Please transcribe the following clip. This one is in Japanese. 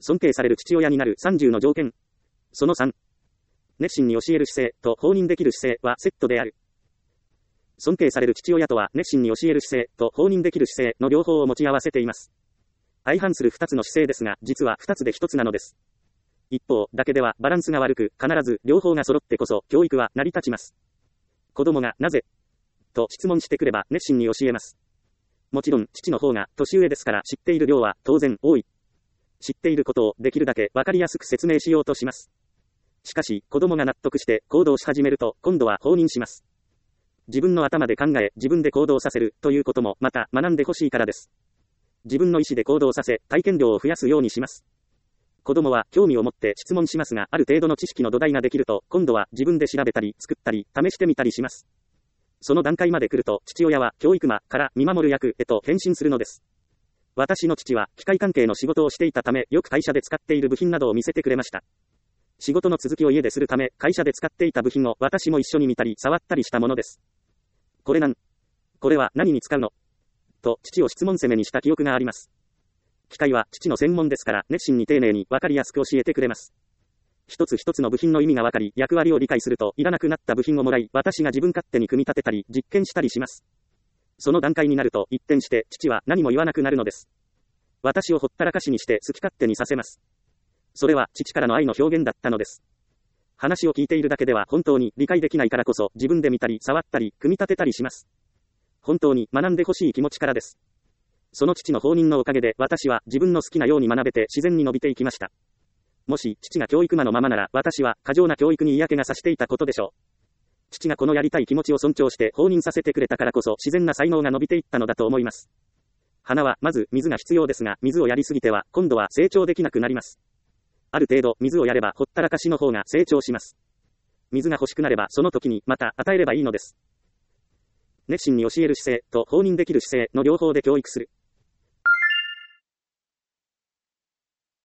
尊敬される父親になる30の条件。その3。熱心に教える姿勢と放任できる姿勢はセットである。尊敬される父親とは熱心に教える姿勢と放任できる姿勢の両方を持ち合わせています。相反する2つの姿勢ですが、実は2つで1つなのです。一方だけではバランスが悪く、必ず両方が揃ってこそ教育は成り立ちます。子供がなぜと質問してくれば熱心に教えます。もちろん父の方が年上ですから知っている量は当然多い。知っていることをできるだけわかりやすく説明しようとします。しかし子供が納得して行動し始めると今度は放任します。自分の頭で考え自分で行動させるということもまた学んでほしいからです。自分の意思で行動させ体験量を増やすようにします。子供は興味を持って質問しますが、ある程度の知識の土台ができると今度は自分で調べたり作ったり試してみたりします。その段階まで来ると父親は教育魔から見守る役へと変身するのです。私の父は機械関係の仕事をしていたため、よく会社で使っている部品などを見せてくれました。仕事の続きを家でするため、会社で使っていた部品を私も一緒に見たり触ったりしたものです。これは何に使うのと父を質問攻めにした記憶があります。機械は父の専門ですから熱心に丁寧にわかりやすく教えてくれます。一つ一つの部品の意味がわかり、役割を理解するといらなくなった部品をもらい、私が自分勝手に組み立てたり実験したりします。その段階になると一転して父は何も言わなくなるのです。私をほったらかしにして好き勝手にさせます。それは父からの愛の表現だったのです。話を聞いているだけでは本当に理解できないからこそ自分で見たり触ったり組み立てたりします。本当に学んでほしい気持ちからです。その父の放任のおかげで私は自分の好きなように学べて自然に伸びていきました。もし父が教育魔のままなら私は過剰な教育に嫌気がさしていたことでしょう。父がこのやりたい気持ちを尊重して放任させてくれたからこそ自然な才能が伸びていったのだと思います。花はまず水が必要ですが、水をやりすぎては今度は成長できなくなります。ある程度水をやればほったらかしの方が成長します。水が欲しくなればその時にまた与えればいいのです。熱心に教える姿勢と放任できる姿勢の両方で教育する。